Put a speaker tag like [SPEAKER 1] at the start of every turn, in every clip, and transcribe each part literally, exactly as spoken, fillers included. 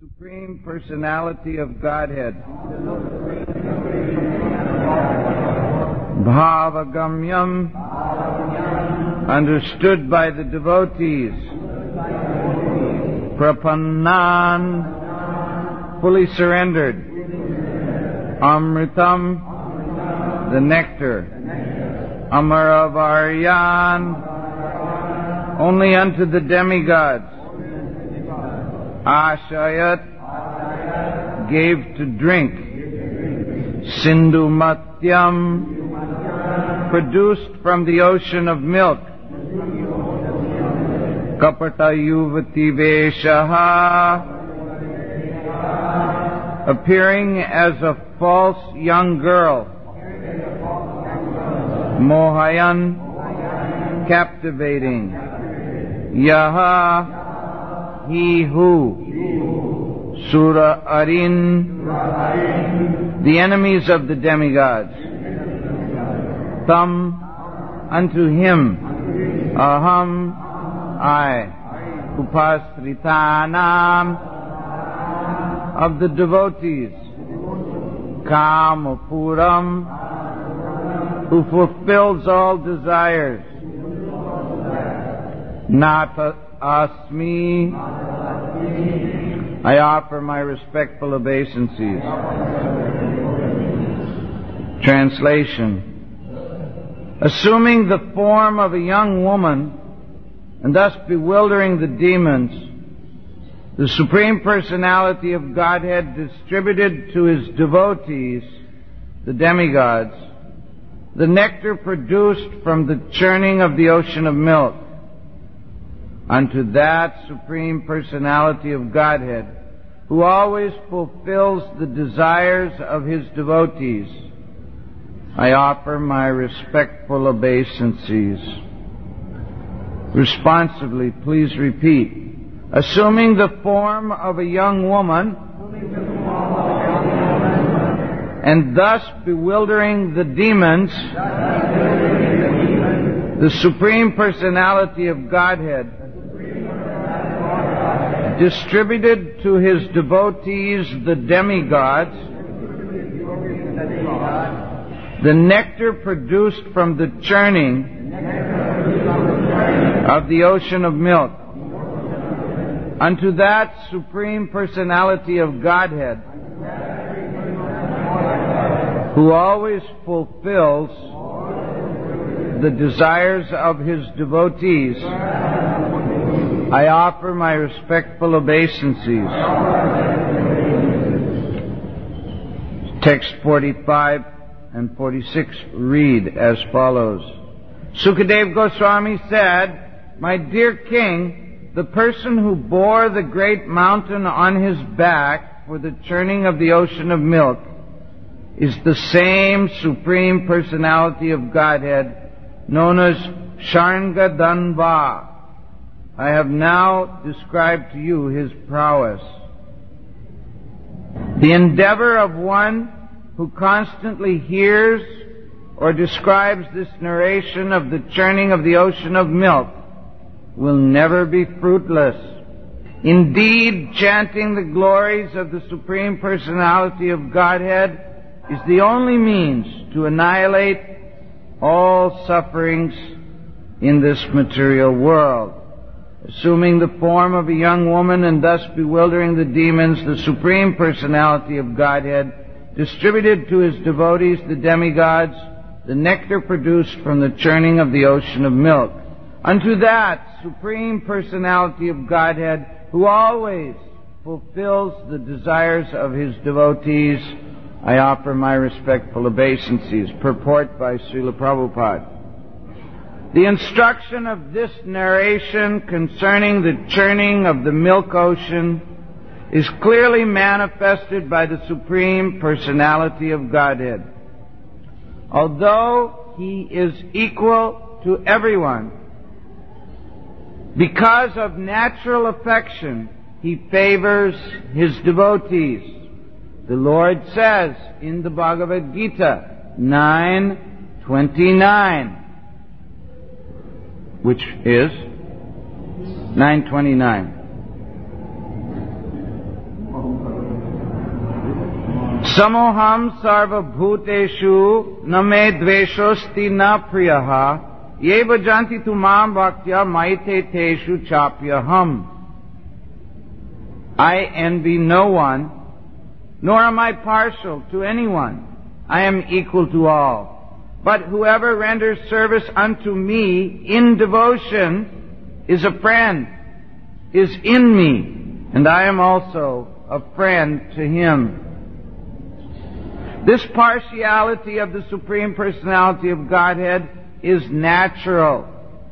[SPEAKER 1] Supreme Personality of Godhead. Bhavagamyam, understood by the devotees. Prapannan, fully surrendered. Amritam, the nectar. Amaravaryan, only unto the demigods. Ashayat, gave to drink. Sindhu Matyam, produced from the ocean of milk. Kapata Yuvati Veshaha, appearing as a false young girl. Mohayan, captivating. Yaha, he who. Sura Arin, the enemies of the demigods. Tam, unto him. Aham, I. Upasritanam, of the devotees. Kamapuram, who fulfills all desires. Nata Asmi, I offer my respectful obeisances. Translation. Assuming the form of a young woman and thus bewildering the demons, the Supreme Personality of Godhead distributed to his devotees, the demigods, the nectar produced from the churning of the ocean of milk. Unto that Supreme Personality of Godhead, who always fulfills the desires of his devotees, I offer my respectful obeisances. Responsively, please repeat. Assuming the form of a young woman, and thus bewildering the demons, the Supreme Personality of Godhead distributed to his devotees, the demigods, the nectar produced from the churning of the ocean of milk. Unto that Supreme Personality of Godhead, who always fulfills the desires of his devotees, I offer my respectful obeisances. Text forty-five and forty-six read as follows. Sukadeva Goswami said, my dear king, the person who bore the great mountain on his back for the churning of the ocean of milk is the same Supreme Personality of Godhead known as Sharngadanva. I have now described to you his prowess. The endeavor of one who constantly hears or describes this narration of the churning of the ocean of milk will never be fruitless. Indeed, chanting the glories of the Supreme Personality of Godhead is the only means to annihilate all sufferings in this material world. Assuming the form of a young woman and thus bewildering the demons, the Supreme Personality of Godhead distributed to his devotees, the demigods, the nectar produced from the churning of the ocean of milk. Unto that Supreme Personality of Godhead, who always fulfills the desires of his devotees, I offer my respectful obeisances. Purport by Srila Prabhupada. The instruction of this narration concerning the churning of the milk ocean is clearly manifested by the Supreme Personality of Godhead. Although he is equal to everyone, because of natural affection, he favors his devotees. The Lord says in the Bhagavad Gita nine twenty-nine, which is nine twenty-nine. Samoham sarva bhuteshu na me dveshosti na priyaha ye bhajanti tumam bhaktya maite teshu chapyaham. I envy no one, nor am I partial to anyone. I am equal to all. But whoever renders service unto me in devotion is a friend, is in me, and I am also a friend to him. This partiality of the Supreme Personality of Godhead is natural.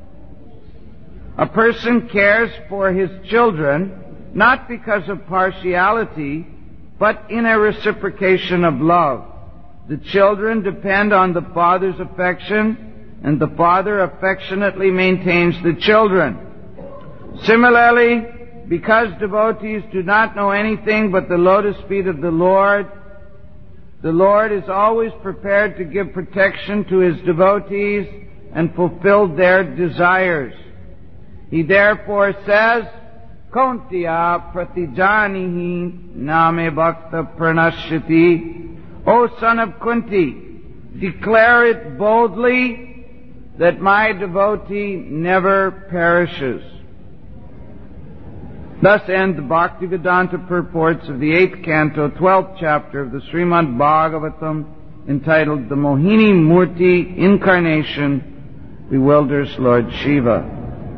[SPEAKER 1] A person cares for his children not because of partiality, but in a reciprocation of love. The children depend on the father's affection, and the father affectionately maintains the children. Similarly, because devotees do not know anything but the lotus feet of the Lord, the Lord is always prepared to give protection to His devotees and fulfill their desires. He therefore says, Kauntiya pratijanihi name bhakta pranashyati. O son of Kunti, declare it boldly that my devotee never perishes. Thus end the Bhaktivedanta purports of the eighth canto, twelfth chapter of the Srimad Bhagavatam, entitled The Mohini Murti Incarnation Bewilders Lord Shiva.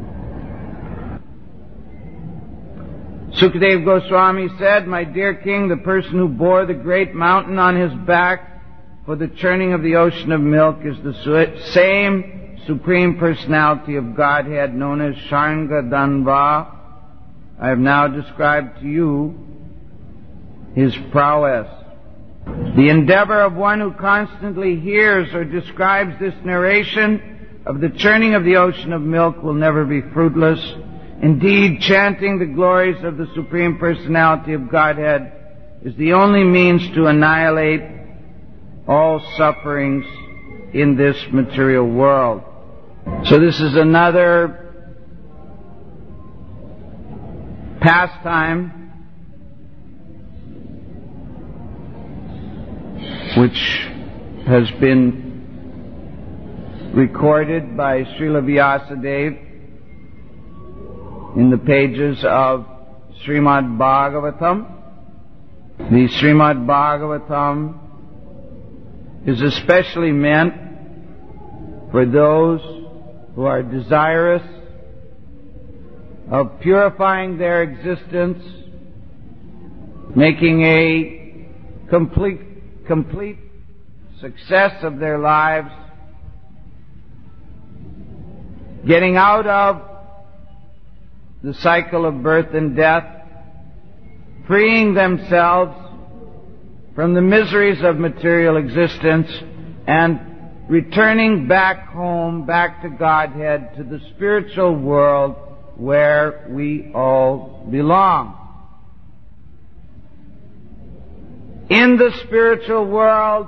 [SPEAKER 1] Sukadeva Goswami said, My dear king, the person who bore the great mountain on his back for the churning of the ocean of milk is the same Supreme Personality of Godhead known as Sharngadanva. I have now described to you his prowess. The endeavor of one who constantly hears or describes this narration of the churning of the ocean of milk will never be fruitless. Indeed, chanting the glories of the Supreme Personality of Godhead is the only means to annihilate all sufferings in this material world. So this is another pastime which has been recorded by Srila Vyasadeva in the pages of Srimad Bhagavatam. The Srimad Bhagavatam is especially meant for those who are desirous of purifying their existence, making a complete, complete success of their lives, getting out of the cycle of birth and death, freeing themselves from the miseries of material existence, and returning back home, back to Godhead, to the spiritual world where we all belong. In the spiritual world,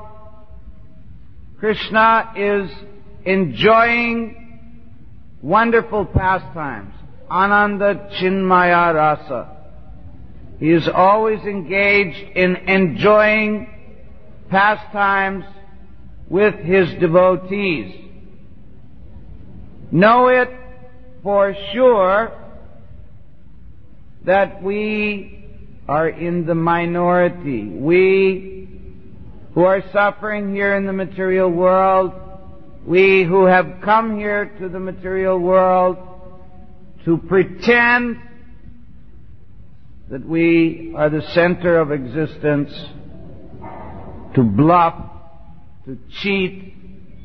[SPEAKER 1] Krishna is enjoying wonderful pastimes. Ananda Chinmaya Rasa. He is always engaged in enjoying pastimes with his devotees. Know it for sure that we are in the minority. We who are suffering here in the material world, we who have come here to the material world to pretend that we are the center of existence, to bluff, to cheat,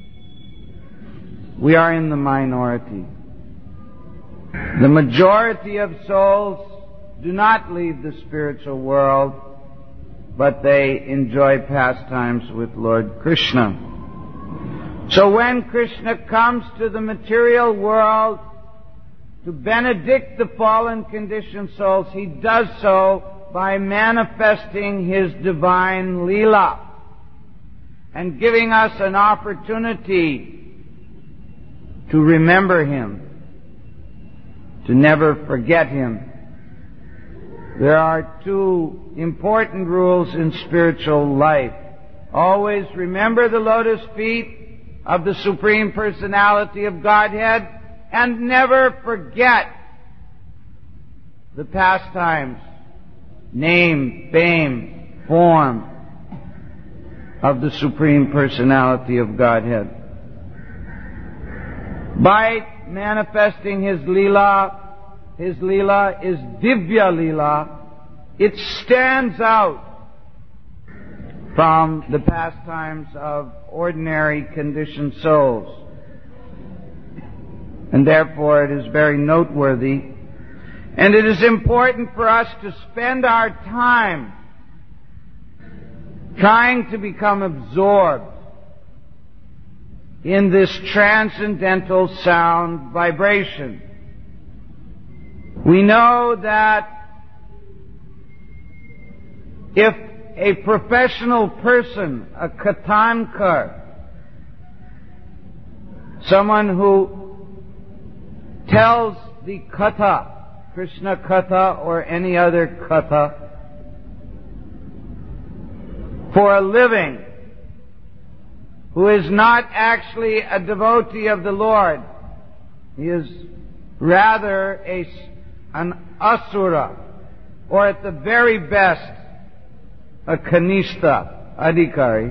[SPEAKER 1] we are in the minority. The majority of souls do not leave the spiritual world, but they enjoy pastimes with Lord Krishna. So when Krishna comes to the material world to benedict the fallen conditioned souls, he does so by manifesting his divine Leela and giving us an opportunity to remember him, to never forget him. There are two important rules in spiritual life. Always remember the lotus feet of the Supreme Personality of Godhead, and never forget the pastimes, name, fame, form of the Supreme Personality of Godhead. By manifesting His Leela, His Leela is Divya Leela. It stands out from the pastimes of ordinary conditioned souls. And therefore it is very noteworthy. And it is important for us to spend our time trying to become absorbed in this transcendental sound vibration. We know that if a professional person, a katankar, someone who tells the katha, Krishna katha or any other katha, for a living, who is not actually a devotee of the Lord, he is rather a, an asura, or at the very best, a kanishta, adhikari.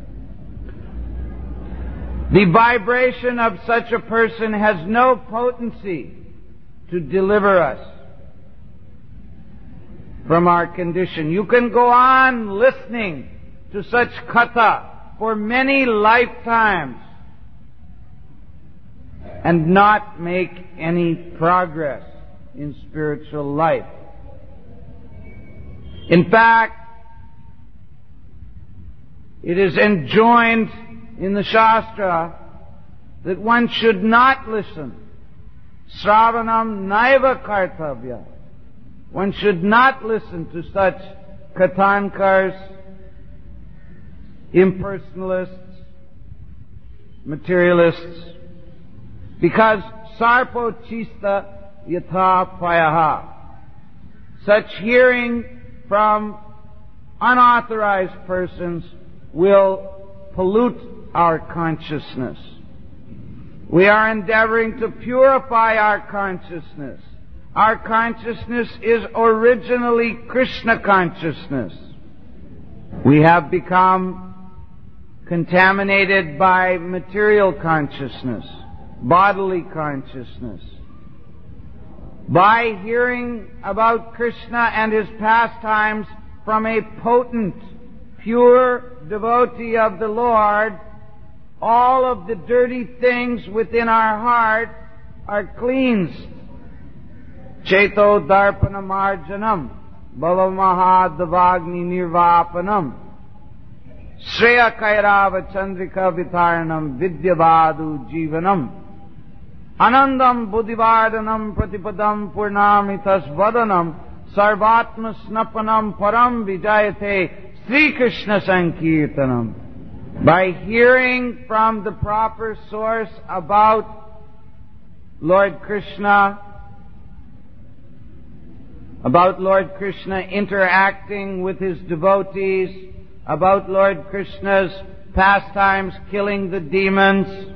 [SPEAKER 1] The vibration of such a person has no potency to deliver us from our condition. You can go on listening to such katha for many lifetimes and not make any progress in spiritual life. In fact, it is enjoined in the Shastra that one should not listen. Sravanam naiva kartavya. One should not listen to such katankars, impersonalists, materialists, because sarpo chista yatha payaha. Such hearing from unauthorized persons will pollute our consciousness. We are endeavoring to purify our consciousness. Our consciousness is originally Krishna consciousness. We have become contaminated by material consciousness, bodily consciousness. By hearing about Krishna and His pastimes from a potent, pure devotee of the Lord, all of the dirty things within our heart are cleansed. Cheto darpana marjanam, bhavamahadavagni nirvapanam, Shreya kairava chandrika vitaranam, vidyavadu jivanam, anandam buddhivardanam pratipadam purnamitas vadanam, sarvatma snapanam param vijayate Sri Krishna Sankirtanam. By hearing from the proper source about Lord Krishna, about Lord Krishna interacting with His devotees, about Lord Krishna's pastimes killing the demons,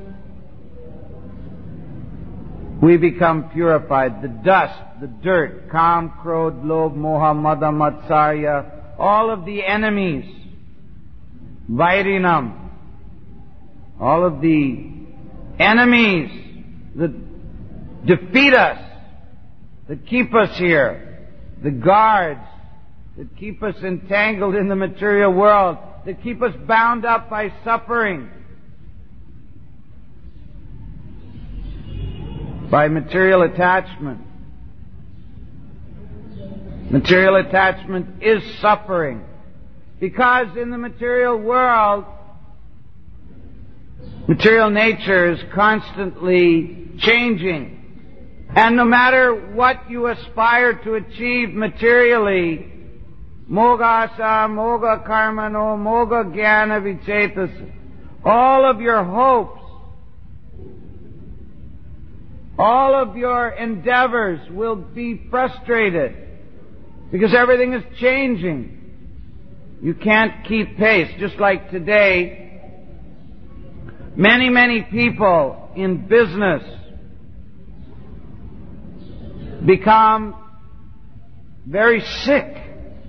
[SPEAKER 1] we become purified. The dust, the dirt, Kam, Krodh, Lobh, Moha, Mada, Matsarya, all of the enemies, Vairinam, all of the enemies that defeat us, that keep us here, the guards that keep us entangled in the material world, that keep us bound up by suffering, by material attachment. Material attachment is suffering, because in the material world, material nature is constantly changing. And no matter what you aspire to achieve materially, mogasa, moga karmano, moga jnana vichetas, all of your hopes, all of your endeavors will be frustrated Because everything is changing. You can't keep pace. Just like today, many, many people in business become very sick.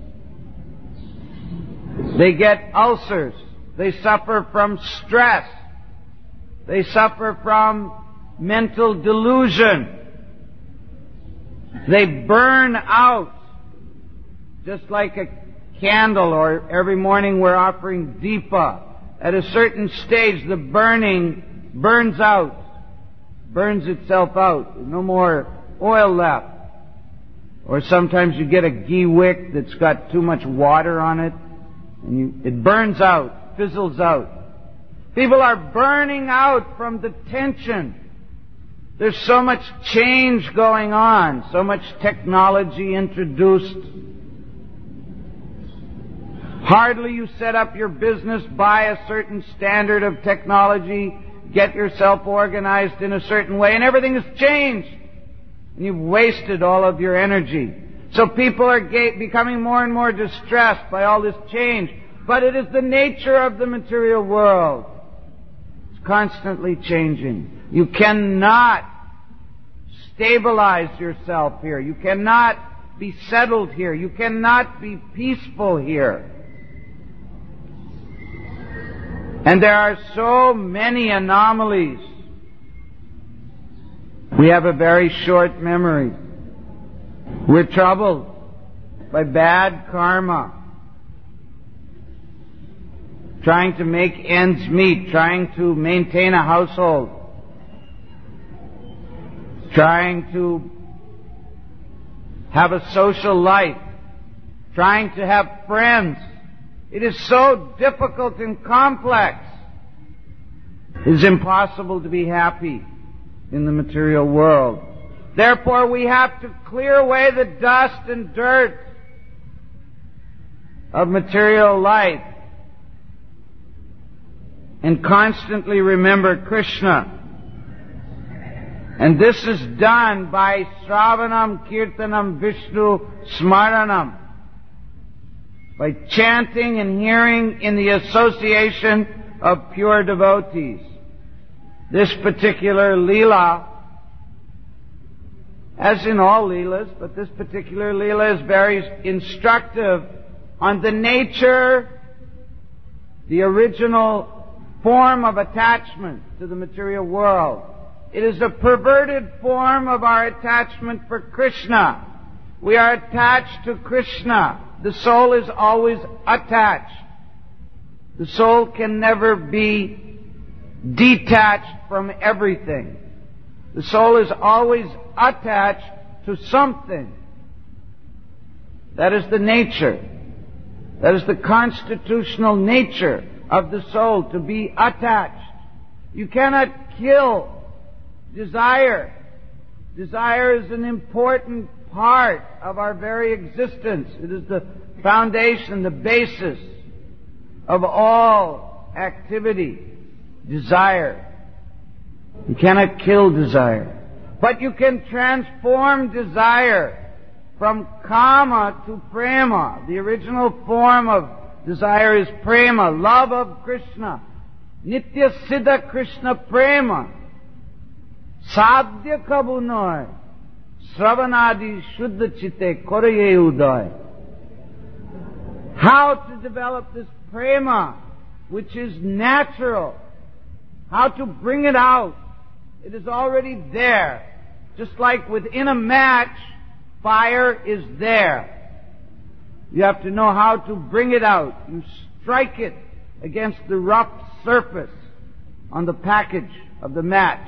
[SPEAKER 1] They get ulcers. They suffer from stress. They suffer from mental delusion. They burn out just like a candle, or every morning we're offering Deepa. At a certain stage, the burning burns out, burns itself out. No more oil left. Or sometimes you get a ghee wick that's got too much water on it, and you, it burns out, fizzles out. People are burning out from the tension. There's so much change going on, so much technology introduced. Hardly you set up your business by a certain standard of technology, get yourself organized in a certain way, and everything has changed. And you've wasted all of your energy. So people are ga- becoming more and more distressed by all this change. But it is the nature of the material world. It's constantly changing. You cannot stabilize yourself here. You cannot be settled here. You cannot be peaceful here. And there are so many anomalies. We have a very short memory. We're troubled by bad karma. Trying to make ends meet, trying to maintain a household, trying to have a social life, trying to have friends. It is so difficult and complex. It is impossible to be happy in the material world. Therefore, we have to clear away the dust and dirt of material life and constantly remember Krishna. And this is done by Sravanam, Kirtanam, Vishnu, Smaranam, by chanting and hearing in the association of pure devotees. This particular Leela, as in all Leelas, but this particular Leela is very instructive on the nature, the original form of attachment to the material world. It is a perverted form of our attachment for Krishna. We are attached to Krishna. The soul is always attached. The soul can never be detached from everything. The soul is always attached to something. That is the nature. That is the constitutional nature of the soul, to be attached. You cannot kill desire. Desire is an important part of our very existence. It is the foundation, the basis of all activity. Desire. You cannot kill desire. But you can transform desire from kama to prema. The original form of desire is prema, love of Krishna. Nitya siddha Krishna prema. Sadhya kabu noy. Sravanadi shuddha chitte koraye uday. How to develop this prema, which is natural. How to bring it out. It is already there. Just like within a match, fire is there. You have to know how to bring it out. You strike it against the rough surface on the package of the match.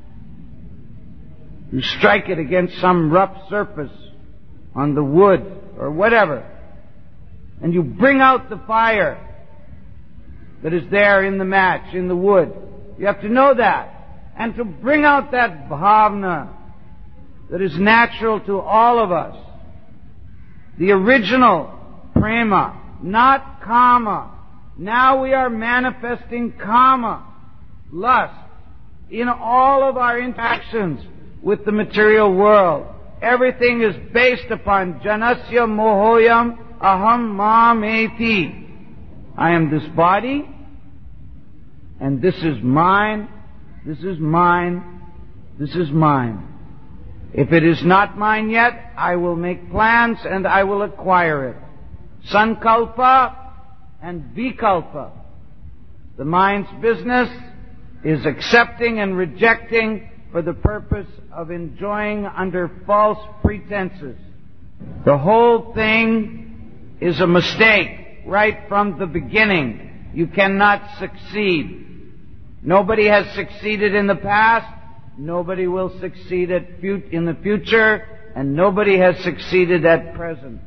[SPEAKER 1] You strike it against some rough surface on the wood or whatever. And you bring out the fire that is there in the match, in the wood. You have to know that. And to bring out that bhavna that is natural to all of us. The original prema, not kama. Now we are manifesting kama, lust, in all of our interactions with the material world. everything is based upon janasya mohoyam aham mameti. I am this body, and this is mine, this is mine, this is mine. If it is not mine yet, I will make plans and I will acquire it. Sankalpa and vikalpa. The mind's business is accepting and rejecting for the purpose of enjoying under false pretenses. The whole thing is a mistake right from the beginning. You cannot succeed. Nobody has succeeded in the past. Nobody will succeed at fu- in the future. And nobody has succeeded at present.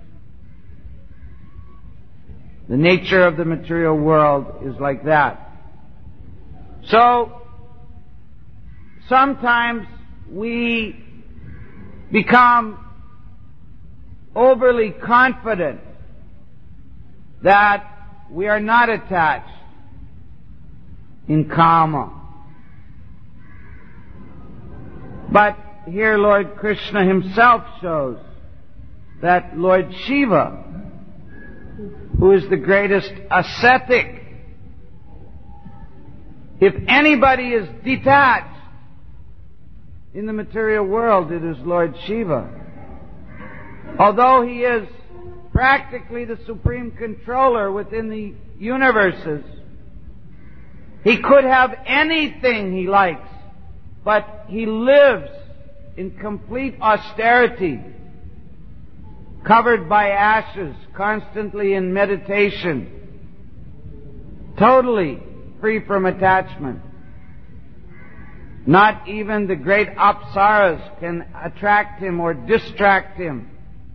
[SPEAKER 1] The nature of the material world is like that. So, sometimes we become overly confident that we are not attached in karma. But here Lord Krishna himself shows that Lord Shiva, who is the greatest ascetic, if anybody is detached in the material world, it is Lord Shiva. Although he is practically the supreme controller within the universes, he could have anything he likes, but he lives in complete austerity, covered by ashes, constantly in meditation, totally free from attachment. Not even the great apsaras can attract him or distract him.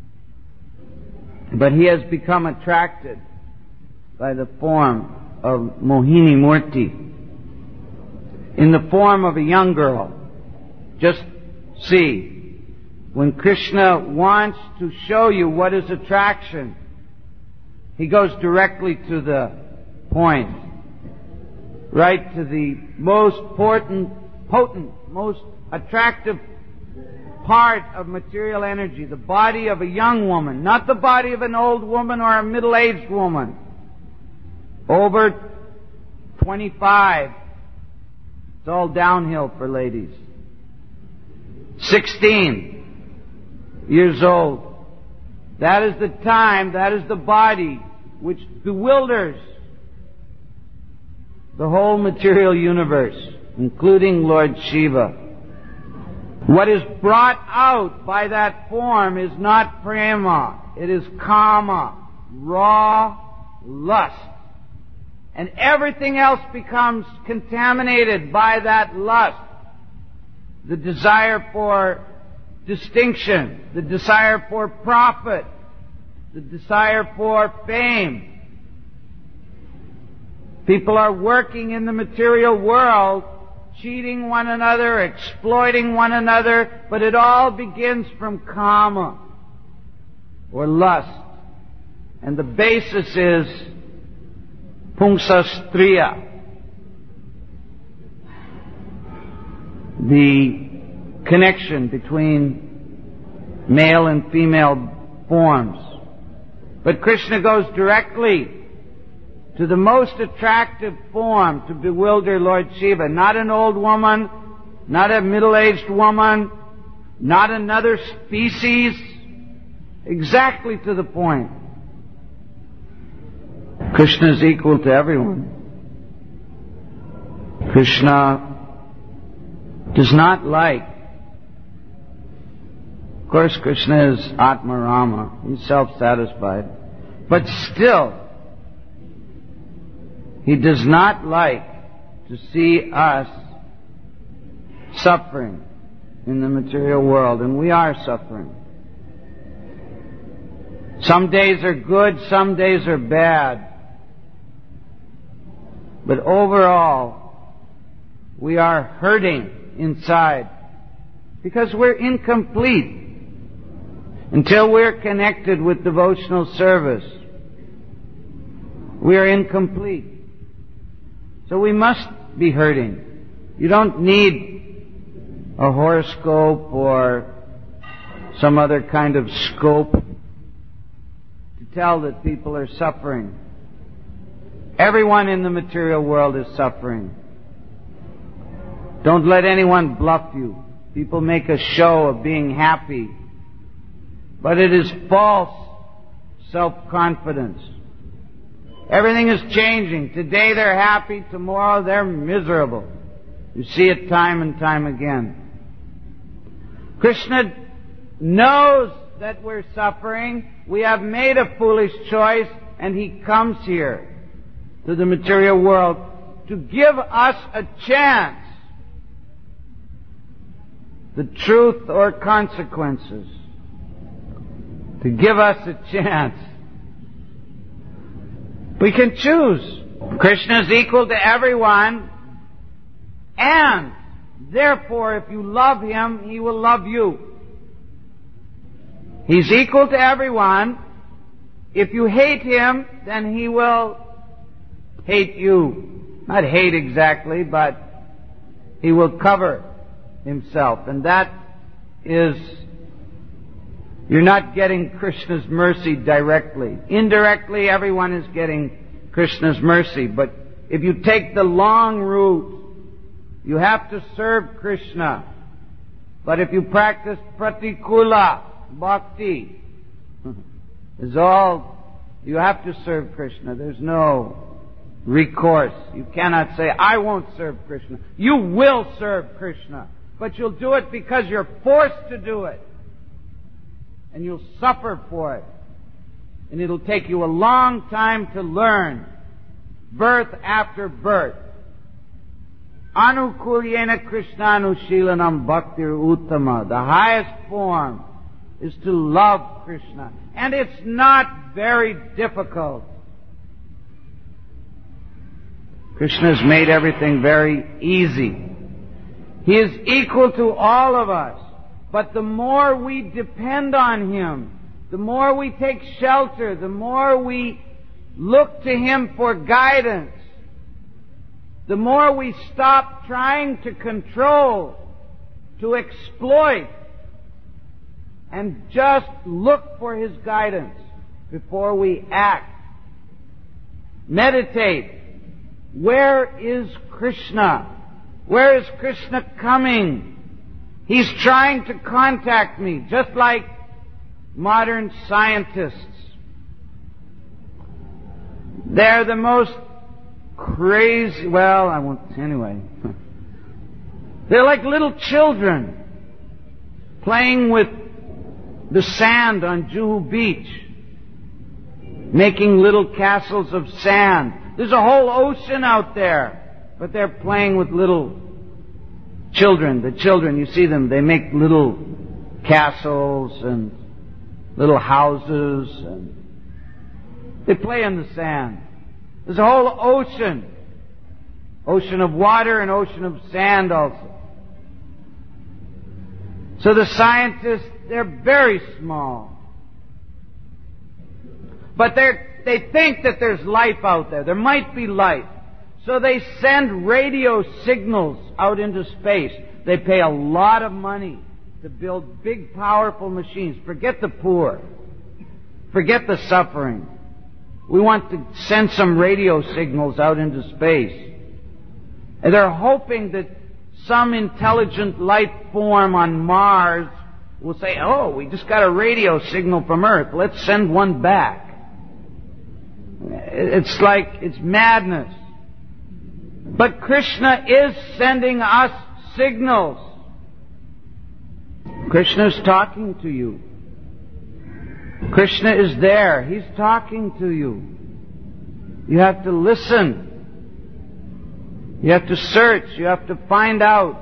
[SPEAKER 1] But he has become attracted by the form of Mohini Murti, in the form of a young girl. Just see, when Krishna wants to show you what is attraction, he goes directly to the point, right to the most potent, potent, most attractive part of material energy, the body of a young woman, not the body of an old woman or a middle-aged woman. Over twenty-five, it's all downhill for ladies. sixteen years old, that is the time, that is the body which bewilders the whole material universe, including Lord Shiva. What is brought out by that form is not prema, it is kama, raw lust. And everything else becomes contaminated by that lust. The desire for distinction, the desire for profit, the desire for fame. People are working in the material world, cheating one another, exploiting one another, but it all begins from kama, or lust. And the basis is pungsastriya, the connection between male and female forms. But Krishna goes directly to the most attractive form to bewilder Lord Shiva. Not an old woman, not a middle-aged woman, not another species. Exactly to the point. Krishna is equal to everyone. Krishna does not like. Of course, Krishna is Atma Rama. He's self-satisfied. But still, he does not like to see us suffering in the material world, and we are suffering. Some days are good, some days are bad. But overall, we are hurting inside because we're incomplete until we're connected with devotional service. We are incomplete. So we must be hurting. You don't need a horoscope or some other kind of scope to tell that people are suffering. Everyone in the material world is suffering. Don't let anyone bluff you. People make a show of being happy, but it is false self-confidence. Everything is changing. Today they're happy, tomorrow they're miserable. You see it time and time again. Krishna knows that we're suffering. We have made a foolish choice, and He comes here to the material world to give us a chance. The truth or consequences. To give us a chance. We can choose. Krishna is equal to everyone, and therefore if you love Him, He will love you. He's equal to everyone. If you hate Him, then He will hate you. Not hate exactly, but He will cover Himself. And that is, you're not getting Krishna's mercy directly. Indirectly, everyone is getting Krishna's mercy. But if you take the long route, you have to serve Krishna. But if you practice pratikula bhakti, is all, you have to serve Krishna. There's no recourse. You cannot say, I won't serve Krishna. You will serve Krishna. But you'll do it because you're forced to do it. And you'll suffer for it. And it'll take you a long time to learn. Birth after birth. Anukulyena Krishnanushilanam Bhaktir Uttama. The highest form is to love Krishna. And it's not very difficult. Krishna has made everything very easy. He is equal to all of us. But the more we depend on Him, the more we take shelter, the more we look to Him for guidance, the more we stop trying to control, to exploit, and just look for His guidance before we act. Meditate. Where is Krishna? Where is Krishna coming? He's trying to contact me, just like modern scientists. They're the most crazy, well, I won't, anyway. They're like little children playing with the sand on Juhu Beach, making little castles of sand. There's a whole ocean out there, but they're playing with little children. The children, you see them, they make little castles and little houses, and they play in the sand. There's a whole ocean. Ocean of water and ocean of sand also. So the scientists, they're very small. But they're, they think that there's life out there. There might be life. So they send radio signals out into space. They pay a lot of money to build big, powerful machines. Forget the poor. Forget the suffering. We want to send some radio signals out into space. And they're hoping that some intelligent life form on Mars will say, oh, we just got a radio signal from Earth. Let's send one back. It's like, it's madness. But Krishna is sending us signals. Krishna is talking to you. Krishna is there. He's talking to you. You have to listen. You have to search. You have to find out.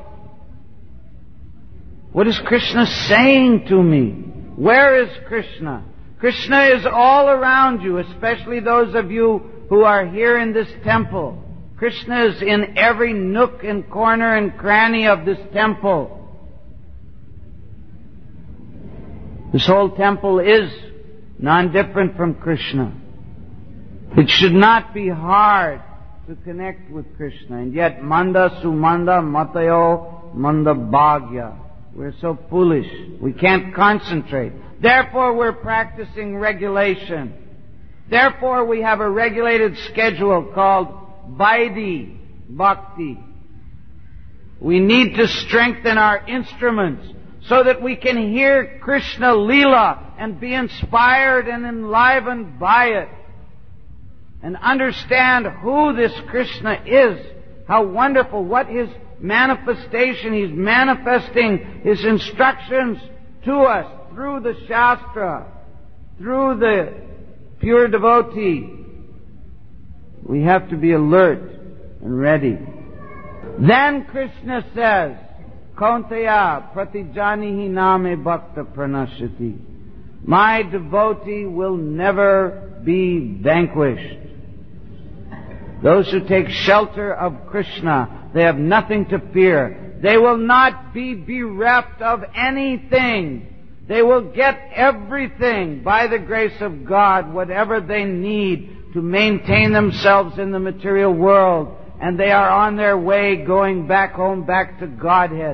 [SPEAKER 1] What is Krishna saying to me? Where is Krishna? Krishna is all around you, especially those of you who are here in this temple. Krishna is in every nook and corner and cranny of this temple. This whole temple is non-different from Krishna. It should not be hard to connect with Krishna. And yet, Manda Sumanda Matayo Manda Bhagya. We're so foolish. We can't concentrate. Therefore, we're practicing regulation. Therefore, we have a regulated schedule called Vaidhi Bhakti. We need to strengthen our instruments so that we can hear Krishna Leela and be inspired and enlivened by it, and understand who this Krishna is, how wonderful, what His manifestation, He's manifesting His instructions to us through the Shastra, through the pure devotee. We have to be alert and ready. Then Krishna says, Kaunteya pratijanihi name bhakta pranashati. My devotee will never be vanquished. Those who take shelter of Krishna, they have nothing to fear. They will not be bereft of anything. They will get everything by the grace of God, whatever they need to maintain themselves in the material world. And they are on their way going back home, back to Godhead.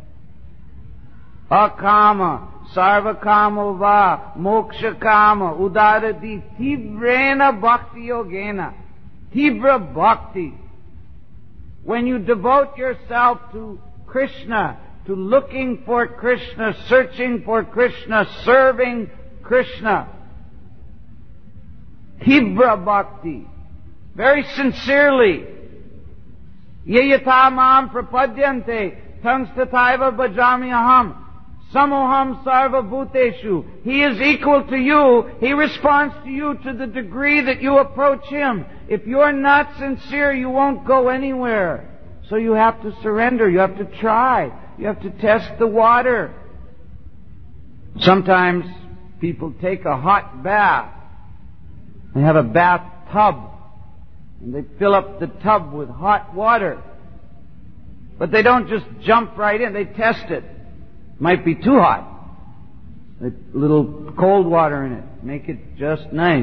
[SPEAKER 1] Akama, sarvakama va, moksha kama, udarati, tivrena bhakti yogena. Tibra bhakti. When you devote yourself to Krishna, to looking for Krishna, searching for Krishna, serving Krishna. Tibra bhakti. Very sincerely. Yeyata mam prapadyante tangstataiva bhajami aham samoham sarva bhuteshu. He is equal to you. He responds to you to the degree that you approach Him. If you're not sincere, you won't go anywhere. So you have to surrender. You have to try. You have to test the water. Sometimes people take a hot bath. They have a bathtub. And they fill up the tub with hot water. But they don't just jump right in. They test it. Might be too hot. A little cold water in it. Make it just nice.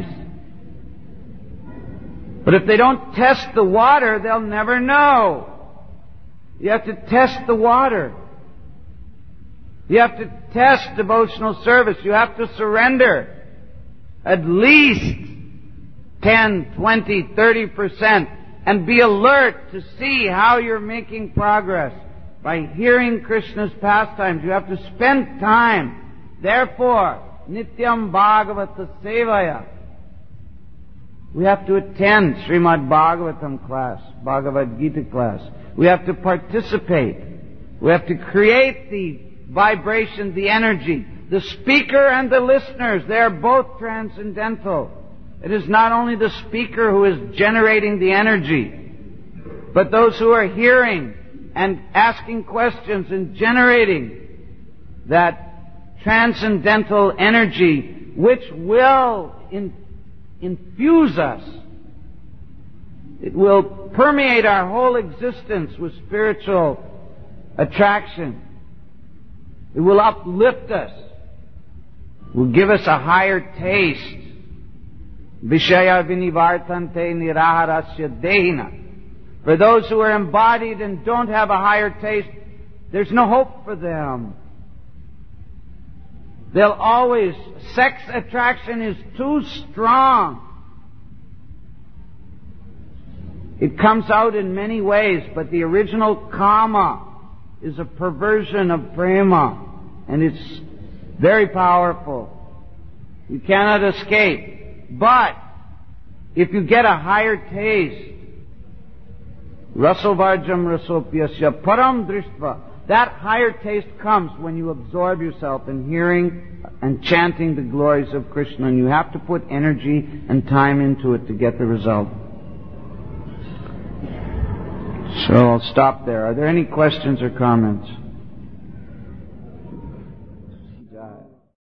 [SPEAKER 1] But if they don't test the water, they'll never know. You have to test the water. You have to test devotional service. You have to surrender at least ten, twenty, thirty percent and be alert to see how you're making progress. By hearing Krishna's pastimes, you have to spend time. Therefore, Nityam Bhagavata Sevaya. We have to attend Srimad Bhagavatam class, Bhagavad Gita class. We have to participate. We have to create the vibration, the energy. The speaker and the listeners, they are both transcendental. It is not only the speaker who is generating the energy, but those who are hearing and asking questions and generating that transcendental energy which will in, infuse us. It will permeate our whole existence with spiritual attraction. It will uplift us. It will give us a higher taste. Vishaya vinivartante niraharasya dehina. For those who are embodied and don't have a higher taste, there's no hope for them. They'll always, sex attraction is too strong. It comes out in many ways, but the original kama is a perversion of prema, and it's very powerful. You cannot escape. But if you get a higher taste, rasovarjam rasopyasya param drishtva, that higher taste comes when you absorb yourself in hearing and chanting the glories of Krishna, and you have to put energy and time into it to get the result. So I'll stop there. Are there any questions or comments?